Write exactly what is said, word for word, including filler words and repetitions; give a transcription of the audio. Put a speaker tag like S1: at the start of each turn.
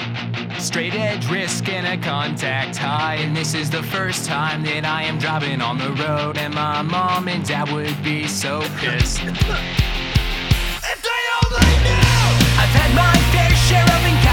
S1: Straight edge risk and a contact high. And this is the first time that I am driving on the road, and my mom and dad would be so pissed if they only knew I've had my fair share of encounters